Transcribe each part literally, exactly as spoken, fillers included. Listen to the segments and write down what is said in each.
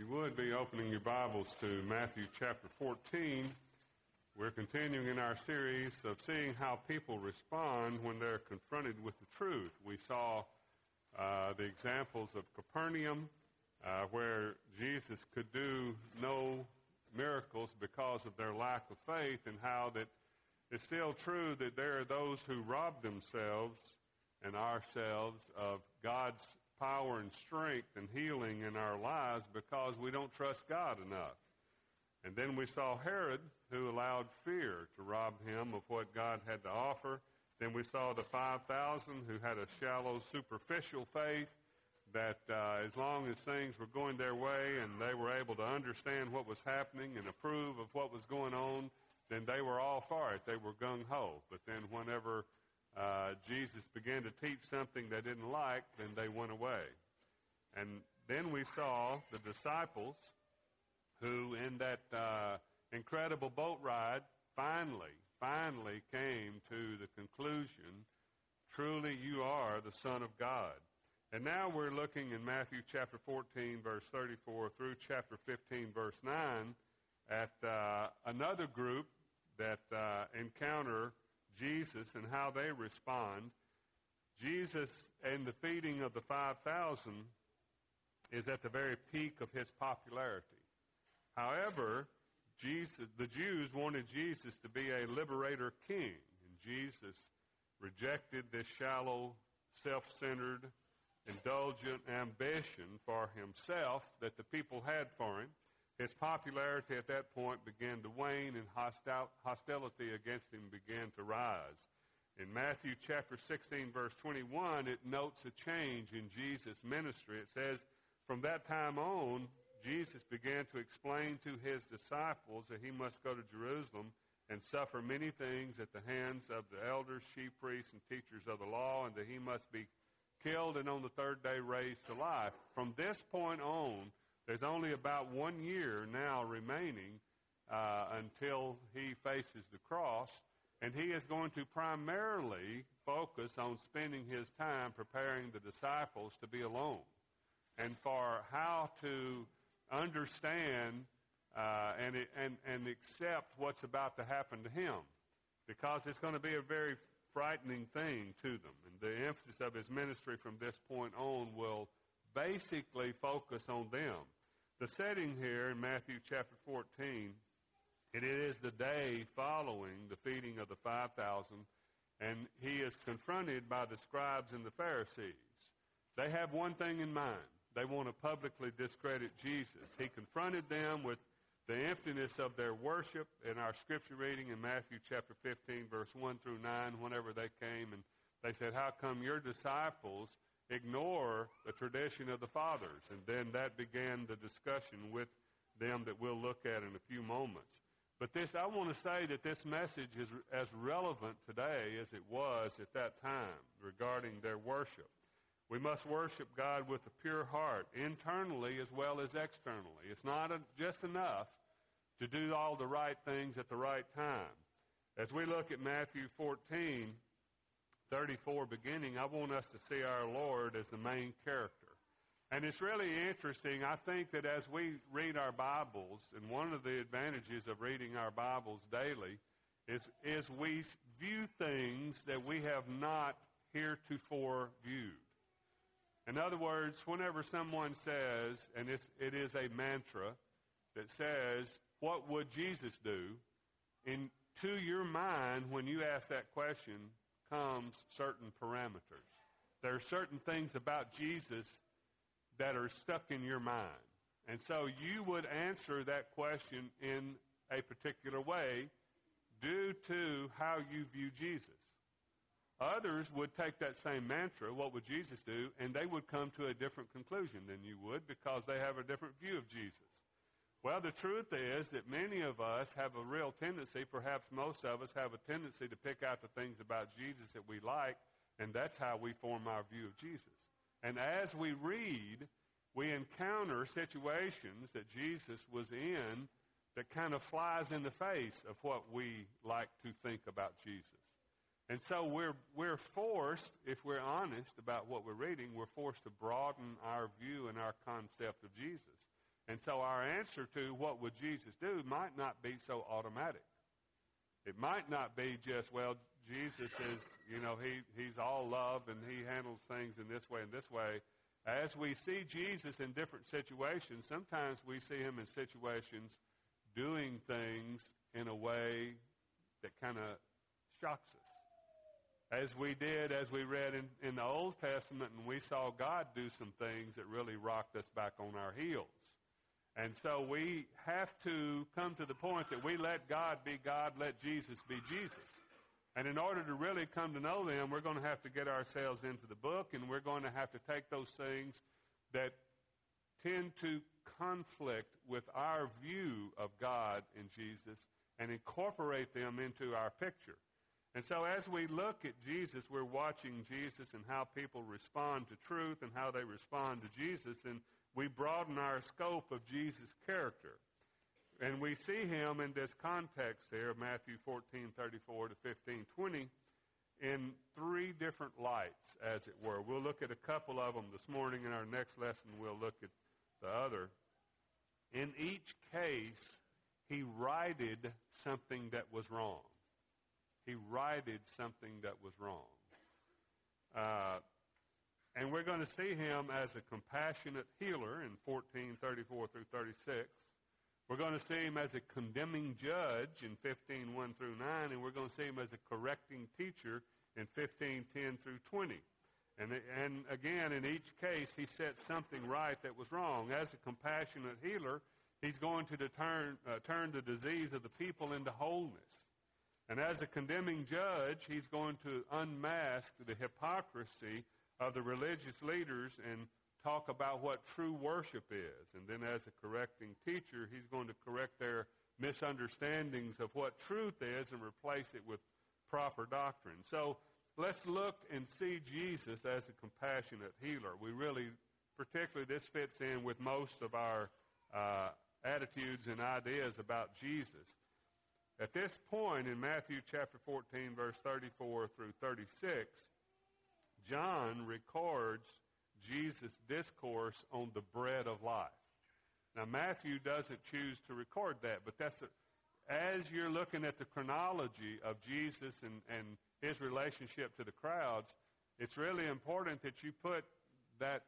would be opening your Bibles to Matthew chapter fourteen. We're continuing in our series of seeing how people respond when they're confronted with the truth. We saw uh, the examples of Capernaum, uh, where Jesus could do no miracles because of their lack of faith, and how that it's still true that there are those who rob themselves and ourselves of God's power and strength and healing in our lives because we don't trust God enough. And then we saw Herod, who allowed fear to rob him of what God had to offer. Then we saw the five thousand who had a shallow, superficial faith that uh, as long as things were going their way and they were able to understand what was happening and approve of what was going on, then they were all for it. They were gung-ho. But then whenever uh, Jesus began to teach something they didn't like, then they went away. And then we saw the disciples who, in that uh, incredible boat ride, finally, finally came to the conclusion, truly you are the Son of God. And now we're looking in Matthew chapter fourteen, verse thirty-four, through chapter fifteen, verse nine, at uh, another group that uh, encounter Jesus and how they respond. Jesus and the feeding of the five thousand is at the very peak of his popularity. However, Jesus, the Jews wanted Jesus to be a liberator king, and Jesus rejected this shallow, self-centered, indulgent ambition for himself that the people had for him. His popularity at that point began to wane, and hostil- hostility against him began to rise. In Matthew chapter sixteen, verse twenty-one, it notes a change in Jesus' ministry. It says, from that time on, Jesus began to explain to his disciples that he must go to Jerusalem and suffer many things at the hands of the elders, chief priests, and teachers of the law, and that he must be killed and on the third day raised to life. From this point on, there's only about one year now remaining uh, until he faces the cross, and he is going to primarily focus on spending his time preparing the disciples to be alone and for how to understand uh, and, and, and accept what's about to happen to him, because it's going to be a very frightening thing to them. And the emphasis of his ministry from this point on will basically focus on them. The setting here in Matthew chapter fourteen, it is the day following the feeding of the five thousand, and he is confronted by the scribes and the Pharisees. They have one thing in mind. They want to publicly discredit Jesus. He confronted them with the emptiness of their worship in our scripture reading in Matthew chapter fifteen, verse one through nine, whenever they came, and they said, how come your disciples ignore the tradition of the fathers? And then that began the discussion with them that we'll look at in a few moments. But this, I want to say that this message is as relevant today as it was at that time regarding their worship. We must worship God with a pure heart, internally as well as externally. It's not a, just enough to do all the right things at the right time. As we look at Matthew fourteen, thirty-four beginning, I want us to see our Lord as the main character. And it's really interesting, I think, that as we read our Bibles, and one of the advantages of reading our Bibles daily is, is we view things that we have not heretofore viewed. In other words, whenever someone says, and it's, it is a mantra that says, what would Jesus do? In, to your mind, when you ask that question, comes certain parameters. There are certain things about Jesus that are stuck in your mind. And so you would answer that question in a particular way due to how you view Jesus. Others would take that same mantra, what would Jesus do, and they would come to a different conclusion than you would because they have a different view of Jesus. Well, the truth is that many of us have a real tendency, perhaps most of us have a tendency to pick out the things about Jesus that we like, and that's how we form our view of Jesus. And as we read, we encounter situations that Jesus was in that kind of flies in the face of what we like to think about Jesus. And so we're we're forced, if we're honest about what we're reading, we're forced to broaden our view and our concept of Jesus. And so our answer to what would Jesus do might not be so automatic. It might not be just, well, Jesus is, you know, he, he's all love and he handles things in this way and this way. As we see Jesus in different situations, sometimes we see him in situations doing things in a way that kind of shocks us. As we did, as we read in, in the Old Testament, and we saw God do some things that really rocked us back on our heels. And so we have to come to the point that we let God be God, let Jesus be Jesus. And in order to really come to know them, we're going to have to get ourselves into the book, and we're going to have to take those things that tend to conflict with our view of God and Jesus and incorporate them into our picture. And so as we look at Jesus, we're watching Jesus and how people respond to truth and how they respond to Jesus, and we broaden our scope of Jesus' character. And we see him in this context there, Matthew fourteen, thirty-four to fifteen, twenty, in three different lights, as it were. We'll look at a couple of them this morning. In our next lesson, we'll look at the other. In each case, he righted something that was wrong. He righted something that was wrong. Uh, and we're going to see him as a compassionate healer in fourteen, thirty-four through thirty-six. We're going to see him as a condemning judge in fifteen, one through nine, and we're going to see him as a correcting teacher in fifteen, ten through twenty. And, and again, in each case, he set something right that was wrong. As a compassionate healer, he's going to deturn, uh, turn the disease of the people into wholeness. And as a condemning judge, he's going to unmask the hypocrisy of the religious leaders and talk about what true worship is. And then as a correcting teacher, he's going to correct their misunderstandings of what truth is and replace it with proper doctrine. So let's look and see Jesus as a compassionate healer. We really, particularly this fits in with most of our uh, attitudes and ideas about Jesus. At this point in Matthew chapter fourteen, verse thirty-four through thirty-six, John records Jesus' discourse on the bread of life. Now, Matthew doesn't choose to record that, but that's a, as you're looking at the chronology of Jesus and, and his relationship to the crowds, it's really important that you put that,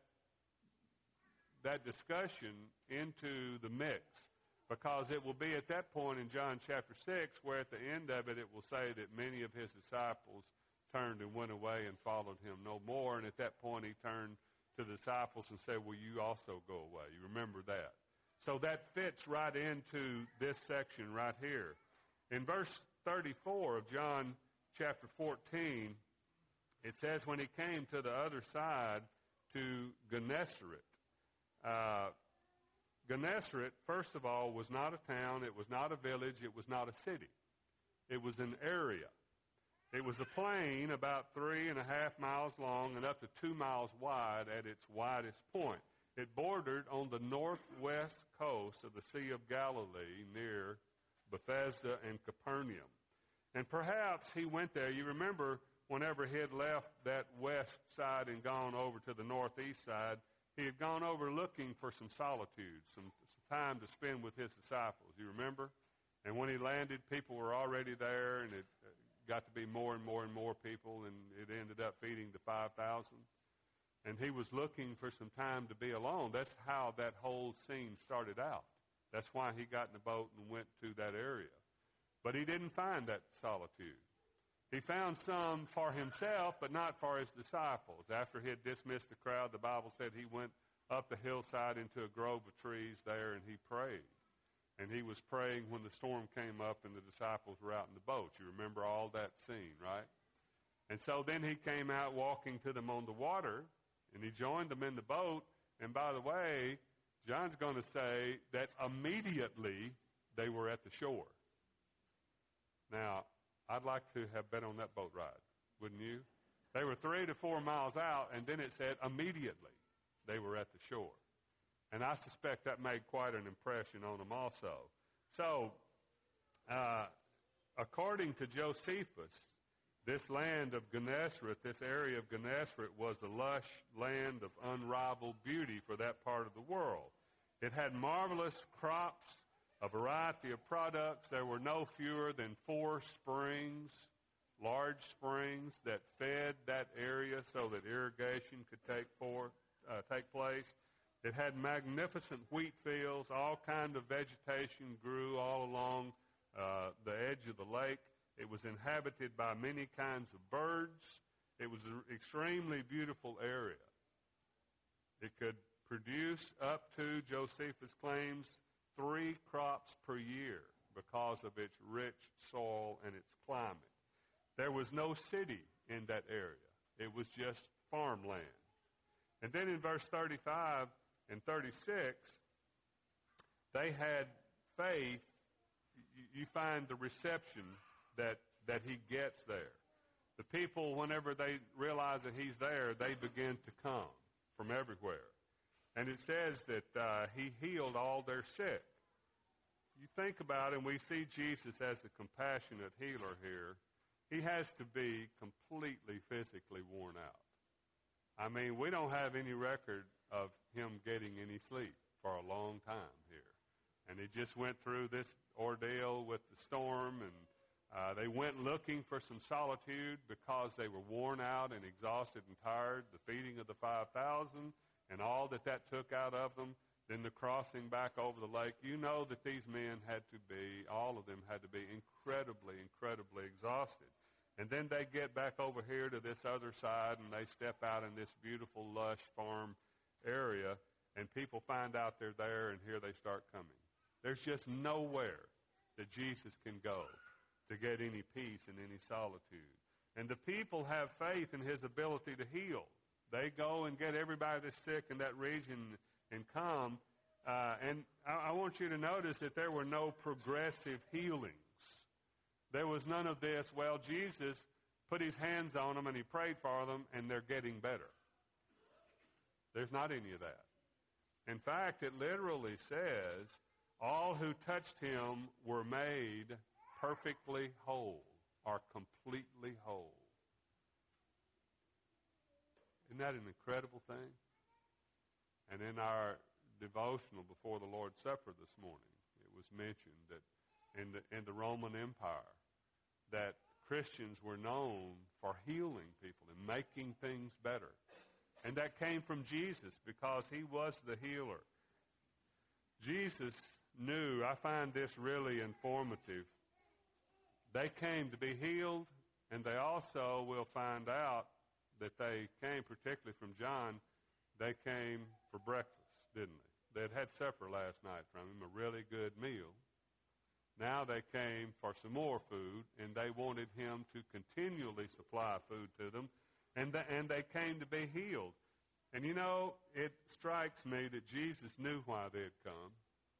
that discussion into the mix, because it will be at that point in John chapter six where at the end of it, it will say that many of his disciples turned and went away and followed him no more. And at that point, he turned to the disciples and said, will you also go away? You remember that. So that fits right into this section right here. In verse thirty-four of John chapter fourteen, it says, when he came to the other side to Gennesaret. Uh, Gennesaret, first of all, was not a town. It was not a village. It was not a city. It was an area. It was a plain about three and a half miles long and up to two miles wide at its widest point. It bordered on the northwest coast of the Sea of Galilee near Bethesda and Capernaum. And perhaps he went there. You remember whenever he had left that west side and gone over to the northeast side, he had gone over looking for some solitude, some, some time to spend with his disciples. You remember? And when he landed, people were already there, and it got to be more and more and more people, and it ended up feeding the five thousand. And he was looking for some time to be alone. That's how that whole scene started out. That's why he got in the boat and went to that area. But he didn't find that solitude. He found some for himself, but not for his disciples. After he had dismissed the crowd, the Bible said he went up the hillside into a grove of trees there, and he prayed. And he was praying when the storm came up and the disciples were out in the boat. You remember all that scene, right? And so then he came out walking to them on the water, and he joined them in the boat. And by the way, John's going to say that immediately they were at the shore. Now, I'd like to have been on that boat ride, wouldn't you? They were three to four miles out, and then it said immediately they were at the shore. And I suspect that made quite an impression on them also. So, uh, according to Josephus, this land of Gennesaret, this area of Gennesaret, was a lush land of unrivaled beauty for that part of the world. It had marvelous crops, a variety of products. There were no fewer than four springs, large springs that fed that area so that irrigation could take, for, uh, take place. It had magnificent wheat fields. All kind of vegetation grew all along uh, the edge of the lake. It was inhabited by many kinds of birds. It was an extremely beautiful area. It could produce up to, Josephus claims, three crops per year because of its rich soil and its climate. There was no city in that area. It was just farmland. And then in verse thirty-five and thirty-six, they had faith. You find the reception that, that he gets there. The people, whenever they realize that he's there, they begin to come from everywhere. And it says that uh, he healed all their sick. You think about it, and we see Jesus as a compassionate healer here. He has to be completely physically worn out. I mean, we don't have any record of him getting any sleep for a long time here. And he just went through this ordeal with the storm, and uh, they went looking for some solitude because they were worn out and exhausted and tired, the feeding of the five thousand and all that that took out of them, then the crossing back over the lake. You know that these men had to be, all of them had to be incredibly, incredibly exhausted. And then they get back over here to this other side, and they step out in this beautiful, lush farm area, and people find out they're there, and here they start coming. There's just nowhere that Jesus can go to get any peace and any solitude. And the people have faith in his ability to heal. They go and get everybody that's sick in that region and come. Uh, and I, I want you to notice that there were no progressive healings. There was none of this, well, Jesus put his hands on them and he prayed for them and they're getting better. There's not any of that. In fact, it literally says, all who touched him were made perfectly whole or completely whole. Isn't that an incredible thing? And in our devotional before the Lord's Supper this morning, it was mentioned that in the, in the Roman Empire, that Christians were known for healing people and making things better. And that came from Jesus because he was the healer. Jesus knew, I find this really informative, they came to be healed, and they also will find out that they came, particularly from John, they came for breakfast, didn't they? They had had supper last night from him, a really good meal. Now they came for some more food, and they wanted him to continually supply food to them, and, the, and they came to be healed. And you know, it strikes me that Jesus knew why they had come,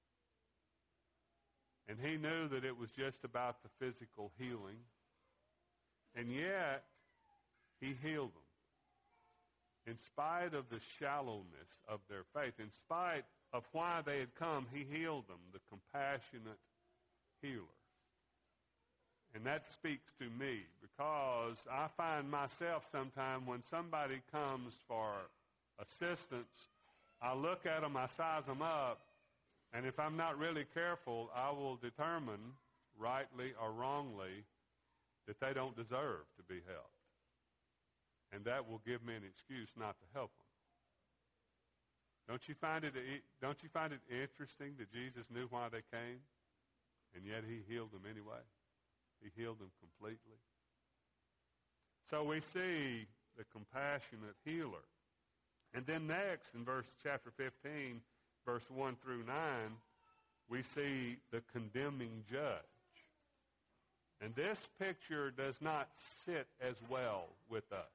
and he knew that it was just about the physical healing, and yet he healed them. In spite of the shallowness of their faith, in spite of why they had come, he healed them, the compassionate healer. And that speaks to me because I find myself sometimes when somebody comes for assistance, I look at them, I size them up, and if I'm not really careful, I will determine, rightly or wrongly, that they don't deserve to be helped. And that will give me an excuse not to help them. Don't you find it, don't you find it interesting that Jesus knew why they came, and yet he healed them anyway? He healed them completely. So we see the compassionate healer. And then next, in verse chapter fifteen, verse one through nine, we see the condemning judge. And this picture does not sit as well with us.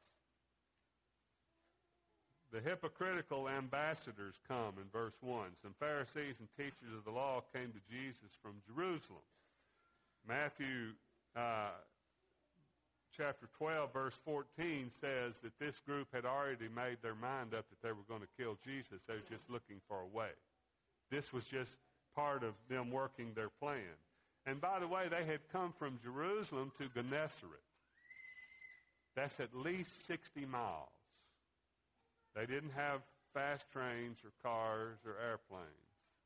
The hypocritical ambassadors come in verse one. Some Pharisees and teachers of the law came to Jesus from Jerusalem. Matthew uh, chapter twelve, verse fourteen says that this group had already made their mind up that they were going to kill Jesus. They were just looking for a way. This was just part of them working their plan. And by the way, they had come from Jerusalem to Gennesaret. That's at least sixty miles. They didn't have fast trains or cars or airplanes.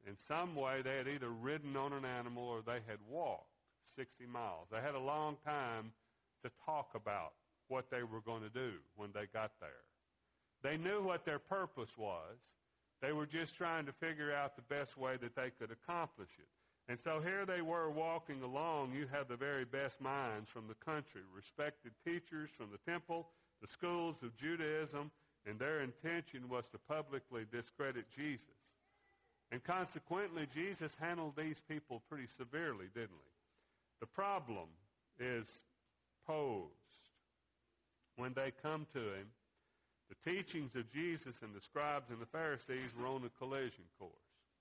In some way, they had either ridden on an animal or they had walked sixty miles. They had a long time to talk about what they were going to do when they got there. They knew what their purpose was. They were just trying to figure out the best way that they could accomplish it. And so here they were walking along. You have the very best minds from the country, respected teachers from the temple, the schools of Judaism, and their intention was to publicly discredit Jesus. And consequently, Jesus handled these people pretty severely, didn't he? The problem is posed when they come to him. The teachings of Jesus and the scribes and the Pharisees were on a collision course.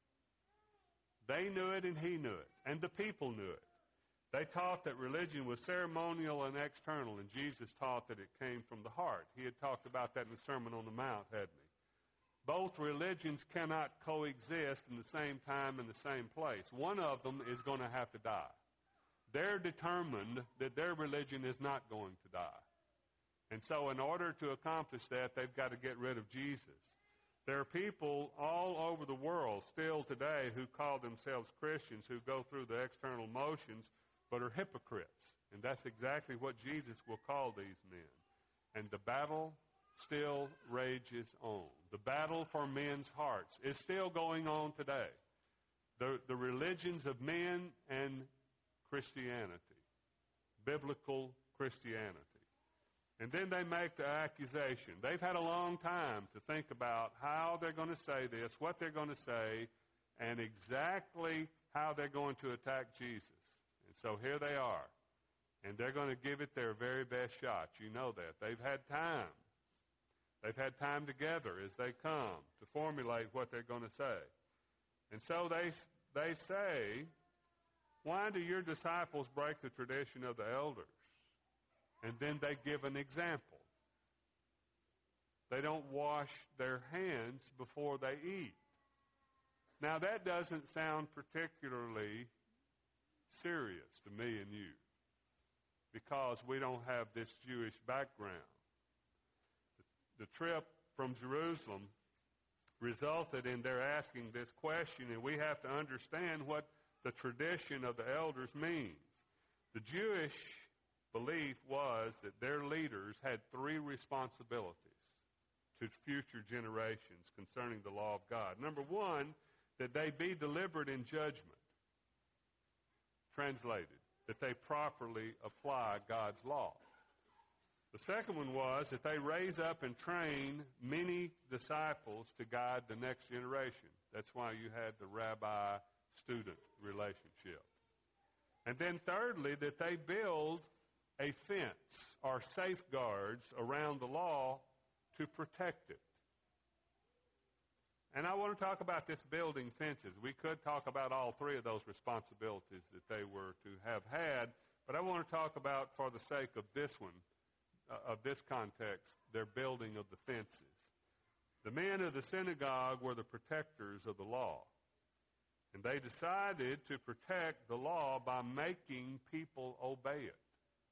They knew it and he knew it, and the people knew it. They taught that religion was ceremonial and external, and Jesus taught that it came from the heart. He had talked about that in the Sermon on the Mount, hadn't he? Both religions cannot coexist in the same time in the same place. One of them is going to have to die. They're determined that their religion is not going to die. And so in order to accomplish that, they've got to get rid of Jesus. There are people all over the world still today who call themselves Christians, who go through the external motions, but are hypocrites. And that's exactly what Jesus will call these men. And the battle still rages on. The battle for men's hearts is still going on today. The, the religions of men and Christianity, biblical Christianity. And then they make the accusation. They've had a long time to think about how they're going to say this, what they're going to say, and exactly how they're going to attack Jesus. And so here they are. And they're going to give it their very best shot. You know that. They've had time. They've had time together as they come to formulate what they're going to say. And so they, they say, why do your disciples break the tradition of the elders? And then they give an example. They don't wash their hands before they eat. Now, that doesn't sound particularly serious to me and you, because we don't have this Jewish background. The, the trip from Jerusalem resulted in their asking this question, and we have to understand what the tradition of the elders means. The Jewish belief was that their leaders had three responsibilities to future generations concerning the law of God. Number one, that they be deliberate in judgment. Translated, that they properly apply God's law. The second one was that they raise up and train many disciples to guide the next generation. That's why you had the rabbi-student relationship. And then thirdly, that they build a fence or safeguards around the law to protect it. And I want to talk about this building fences. We could talk about all three of those responsibilities that they were to have had, but I want to talk about, for the sake of this one, uh, of this context, their building of the fences. The men of the synagogue were the protectors of the law. And they decided to protect the law by making people obey it.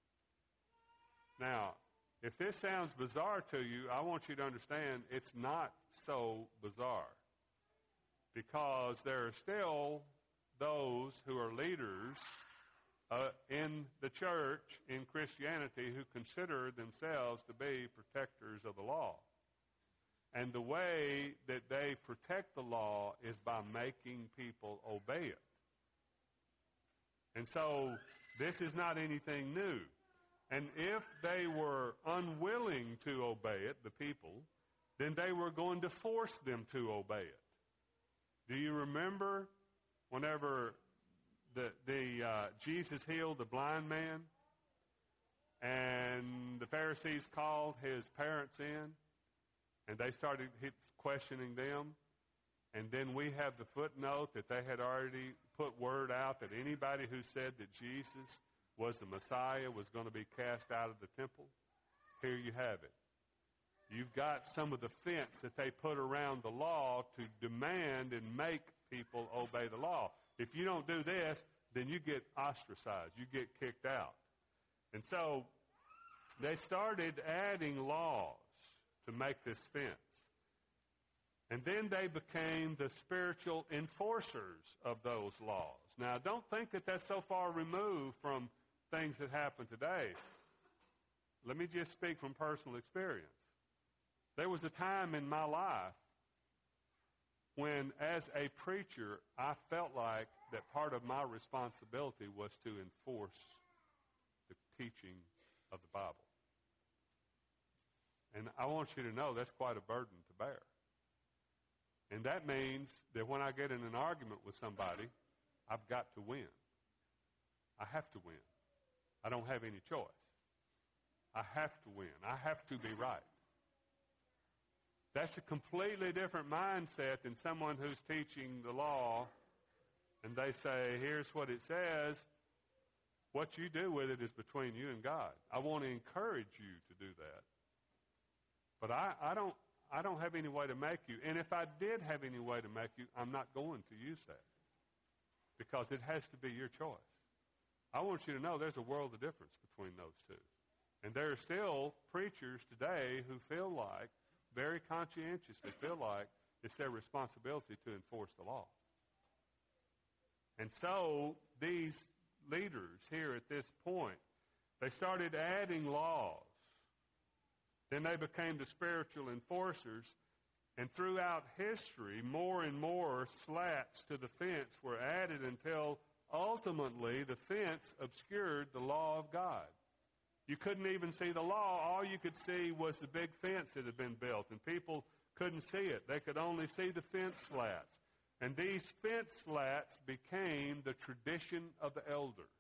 Now, if this sounds bizarre to you, I want you to understand it's not so bizarre, because there are still those who are leaders uh, in the church, in Christianity, who consider themselves to be protectors of the law. And the way that they protect the law is by making people obey it. And so this is not anything new. And if they were unwilling to obey it, the people, then they were going to force them to obey it. Do you remember whenever the, the uh, Jesus healed the blind man, and the Pharisees called his parents in, and they started questioning them, and then we have the footnote that they had already put word out that anybody who said that Jesus was the Messiah was going to be cast out of the temple? Here you have it. You've got some of the fence that they put around the law to demand and make people obey the law. If you don't do this, then you get ostracized. You get kicked out. And so they started adding laws to make this fence. And then they became the spiritual enforcers of those laws. Now, don't think that that's so far removed from things that happen today. Let me just speak from personal experience. There was a time in my life when, as a preacher, I felt like that part of my responsibility was to enforce the teaching of the Bible. And I want you to know that's quite a burden to bear. And that means that when I get in an argument with somebody, I've got to win. I have to win. I don't have any choice. I have to win. I have to be right. That's a completely different mindset than someone who's teaching the law and they say, here's what it says. What you do with it is between you and God. I want to encourage you to do that. But I, I don't I don't have any way to make you. And if I did have any way to make you, I'm not going to use that. Because it has to be your choice. I want you to know there's a world of difference between those two. And there are still preachers today who feel like, very conscientiously feel like, it's their responsibility to enforce the law. And so these leaders here at this point, they started adding laws. Then they became the spiritual enforcers. And throughout history, more and more slats to the fence were added until ultimately the fence obscured the law of God. You couldn't even see the law. All you could see was the big fence that had been built, and people couldn't see it. They could only see the fence slats. And these fence slats became the tradition of the elders.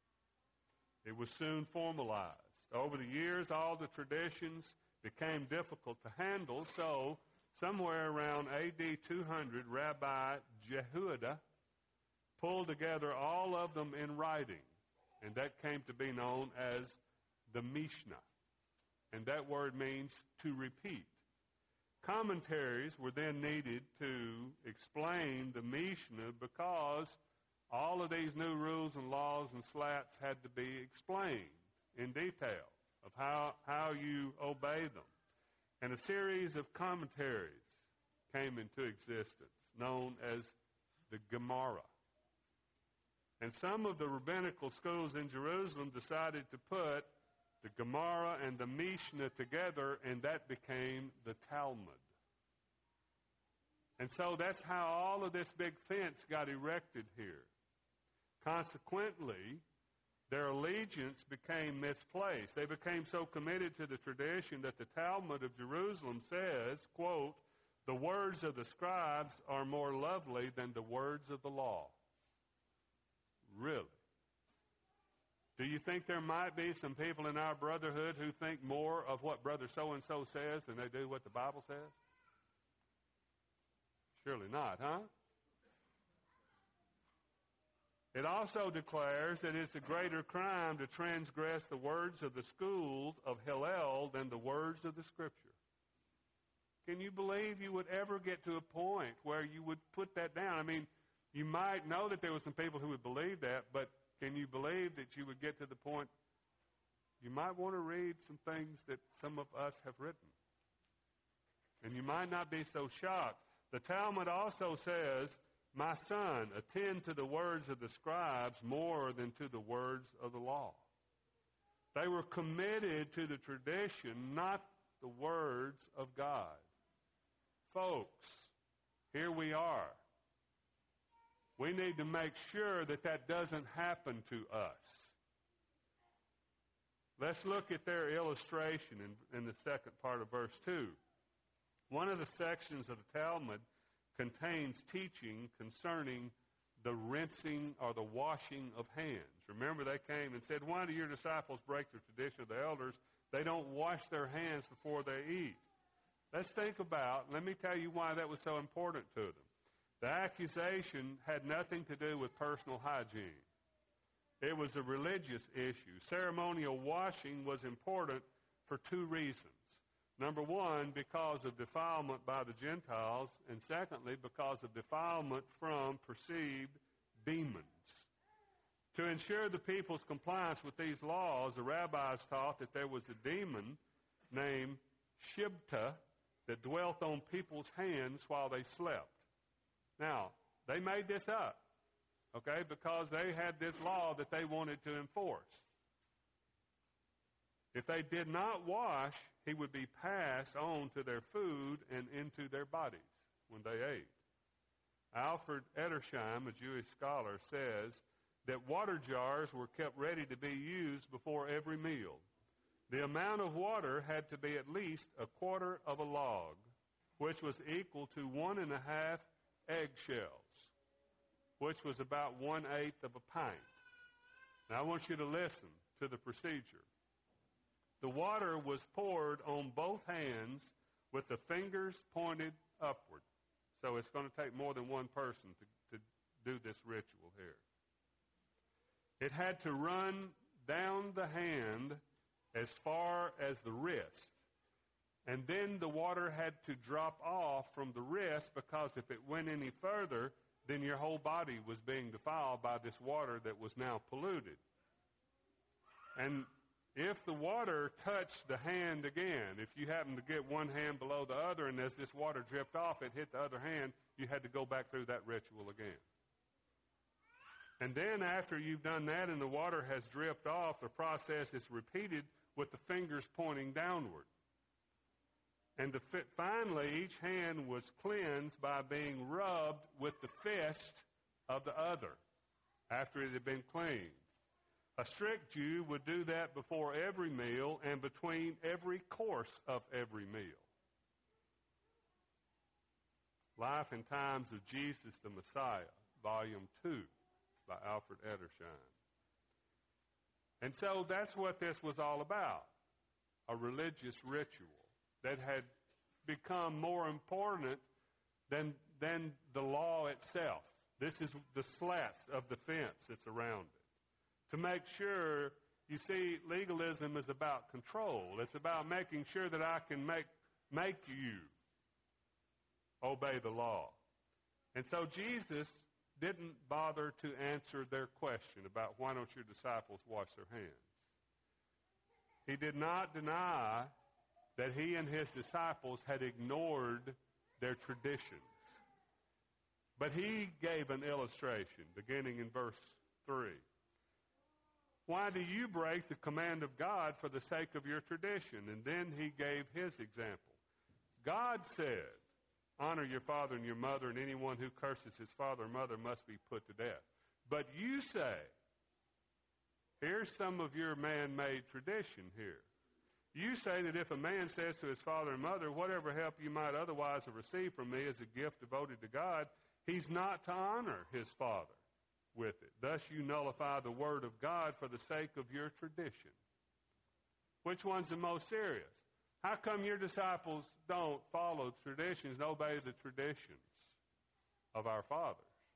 It was soon formalized. Over the years, all the traditions became difficult to handle, so somewhere around A D two hundred, Rabbi Jehuda pulled together all of them in writing, and that came to be known as the Mishnah. And that word means to repeat. Commentaries were then needed to explain the Mishnah because all of these new rules and laws and slats had to be explained in detail of how, how you obey them. And a series of commentaries came into existence, known as the Gemara. And some of the rabbinical schools in Jerusalem decided to put the Gemara and the Mishnah together, and that became the Talmud. And so that's how all of this big fence got erected here. Consequently, their allegiance became misplaced. They became so committed to the tradition that the Talmud of Jerusalem says, quote, the words of the scribes are more lovely than the words of the law. Really? Do you think there might be some people in our brotherhood who think more of what brother so-and-so says than they do what the Bible says? Surely not, huh? It also declares that it's a greater crime to transgress the words of the schools of Hillel than the words of the Scripture. Can you believe you would ever get to a point where you would put that down? I mean, you might know that there were some people who would believe that, but can you believe that you would get to the point you might want to read some things that some of us have written? And you might not be so shocked. The Talmud also says, my son, attend to the words of the scribes more than to the words of the law. They were committed to the tradition, not the words of God. Folks, here we are. We need to make sure that that doesn't happen to us. Let's look at their illustration in, in the second part of verse two. One of the sections of the Talmud contains teaching concerning the rinsing or the washing of hands. Remember, they came and said, why do your disciples break the tradition of the elders? They don't wash their hands before they eat. Let's think about, let me tell you why that was so important to them. The accusation had nothing to do with personal hygiene. It was a religious issue. Ceremonial washing was important for two reasons. Number one, because of defilement by the Gentiles, and secondly, because of defilement from perceived demons. To ensure the people's compliance with these laws, the rabbis taught that there was a demon named Shibta that dwelt on people's hands while they slept. Now, they made this up, okay, because they had this law that they wanted to enforce. If they did not wash, he would be passed on to their food and into their bodies when they ate. Alfred Edersheim, a Jewish scholar, says that water jars were kept ready to be used before every meal. The amount of water had to be at least a quarter of a log, which was equal to one and a half eggshells, which was about one-eighth of a pint. Now, I want you to listen to the procedure. The water was poured on both hands with the fingers pointed upward. So it's going to take more than one person to, to do this ritual here. It had to run down the hand as far as the wrist. And then the water had to drop off from the wrist, because if it went any further, then your whole body was being defiled by this water that was now polluted. And if the water touched the hand again, if you happened to get one hand below the other and as this water dripped off, it hit the other hand, you had to go back through that ritual again. And then after you've done that and the water has dripped off, the process is repeated with the fingers pointing downward. And the fi- finally, each hand was cleansed by being rubbed with the fist of the other after it had been cleaned. A strict Jew would do that before every meal and between every course of every meal. Life and Times of Jesus the Messiah, Volume two, by Alfred Edersheim. And so that's what this was all about, a religious ritual that had become more important than, than the law itself. This is the slats of the fence that's around it. To make sure, you see, legalism is about control. It's about making sure that I can make, make you obey the law. And so Jesus didn't bother to answer their question about why don't your disciples wash their hands. He did not deny that he and his disciples had ignored their traditions. But he gave an illustration, beginning in verse three. Why do you break the command of God for the sake of your tradition? And then he gave his example. God said, honor your father and your mother, and anyone who curses his father or mother must be put to death. But you say, here's some of your man-made tradition here. You say that if a man says to his father and mother, whatever help you might otherwise have received from me is a gift devoted to God, he's not to honor his father with it. Thus you nullify the word of God for the sake of your tradition. Which one's the most serious? How come your disciples don't follow traditions and obey the traditions of our fathers?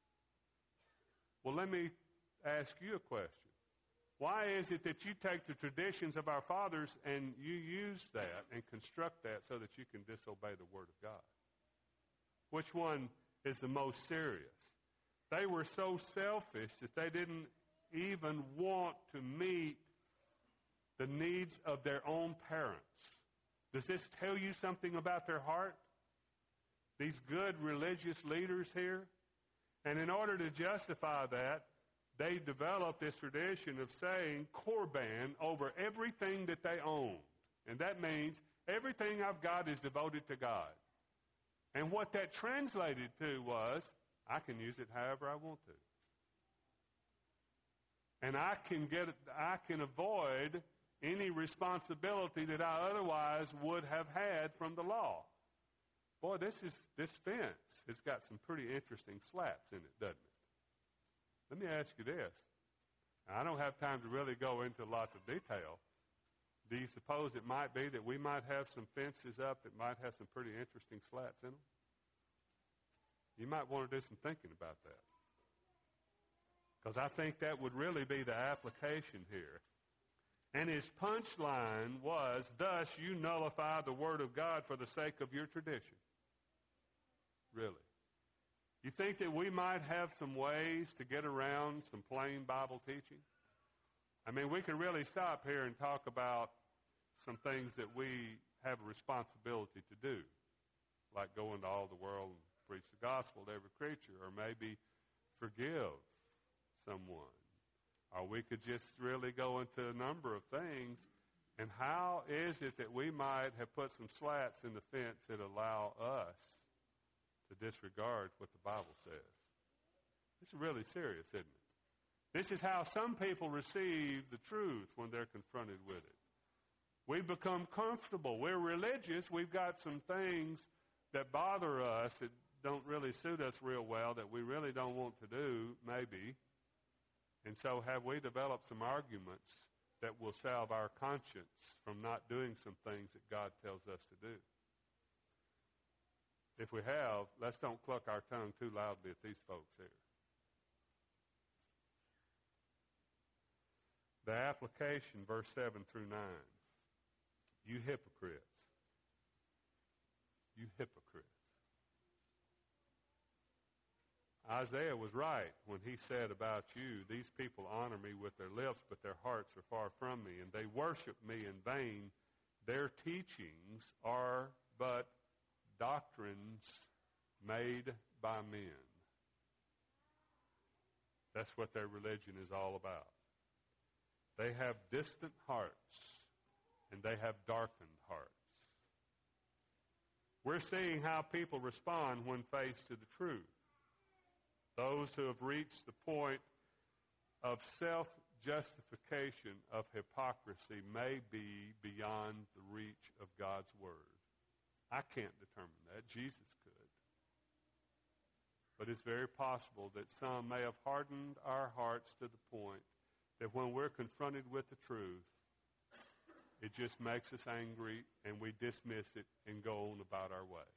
Well, let me ask you a question. Why is it that you take the traditions of our fathers and you use that and construct that so that you can disobey the Word of God? Which one is the most serious? They were so selfish that they didn't even want to meet the needs of their own parents. Does this tell you something about their heart? These good religious leaders here? And in order to justify that, they developed this tradition of saying korban over everything that they owned. And that means everything I've got is devoted to God. And what that translated to was, I can use it however I want to. And I can get, I can avoid any responsibility that I otherwise would have had from the law. Boy, this is this fence has got some pretty interesting slats in it, doesn't it? Let me ask you this. I don't have time to really go into lots of detail. Do you suppose it might be that we might have some fences up that might have some pretty interesting slats in them? You might want to do some thinking about that. Because I think that would really be the application here. And his punchline was, thus you nullify the word of God for the sake of your tradition. Really. You think that we might have some ways to get around some plain Bible teaching? I mean, we could really stop here and talk about some things that we have a responsibility to do. like go into all the world and preach the gospel to every creature, or maybe forgive someone. Or we could just really go into a number of things. And how is it that we might have put some slats in the fence that allow us to disregard what the Bible says? This is really serious, isn't it? This is how some people receive the truth when they're confronted with it. We become comfortable. We're religious. We've got some things that bother us that don't really suit us real well, that we really don't want to do, maybe. And so have we developed some arguments that will salve our conscience from not doing some things that God tells us to do? If we have, let's don't cluck our tongue too loudly at these folks here. The application, verse seven through nine. You hypocrites. You hypocrites. Isaiah was right when he said about you, these people honor me with their lips, but their hearts are far from me, and they worship me in vain. Their teachings are but doctrines made by men. That's what their religion is all about. They have distant hearts, and they have darkened hearts. We're seeing how people respond when faced to the truth. Those who have reached the point of self-justification of hypocrisy may be beyond the reach of God's Word. I can't determine that. Jesus could. But it's very possible that some may have hardened our hearts to the point that when we're confronted with the truth, it just makes us angry and we dismiss it and go on about our way.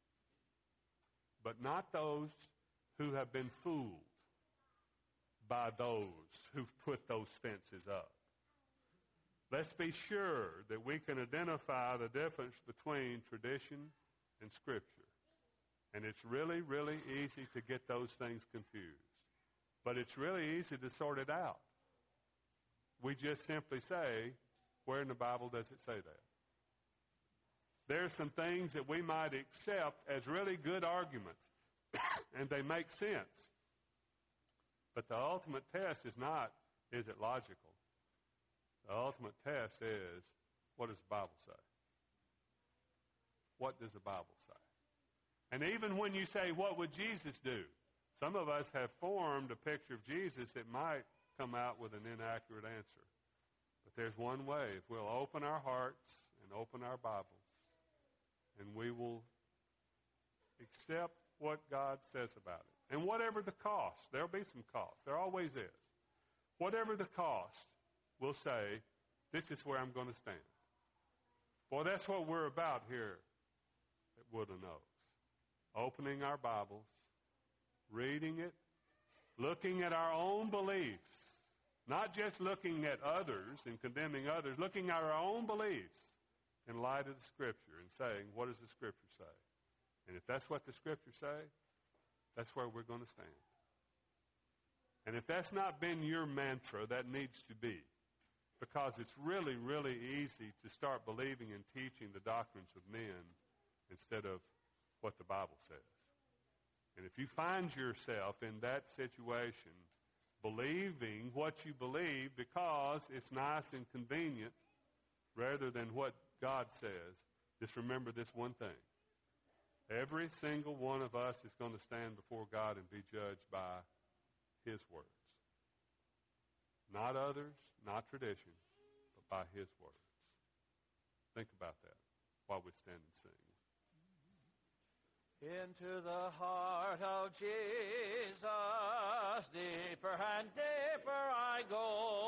But not those who have been fooled by those who've put those fences up. Let's be sure that we can identify the difference between tradition and Scripture. And it's really, really easy to get those things confused. But it's really easy to sort it out. We just simply say, where in the Bible does it say that? There's some things that we might accept as really good arguments, and they make sense. But the ultimate test is not, is it logical? The ultimate test is, what does the Bible say? What does the Bible say? And even when you say, what would Jesus do? Some of us have formed a picture of Jesus that might come out with an inaccurate answer. But there's one way. If we'll open our hearts and open our Bibles, and we will accept what God says about it. And whatever the cost, there'll be some cost. There always is. Whatever the cost, we'll say, this is where I'm going to stand. Boy, that's what we're about here at Woodland Oaks. Opening our Bibles, reading it, looking at our own beliefs, not just looking at others and condemning others, looking at our own beliefs in light of the Scripture and saying, what does the Scripture say? And if that's what the Scripture say, that's where we're going to stand. And if that's not been your mantra, that needs to be. Because it's really, really easy to start believing and teaching the doctrines of men instead of what the Bible says. And if you find yourself in that situation, believing what you believe because it's nice and convenient rather than what God says, just remember this one thing. Every single one of us is going to stand before God and be judged by His words. Not others, not tradition, but by His words. Think about that while we stand and sing. Into the heart of Jesus, deeper and deeper I go.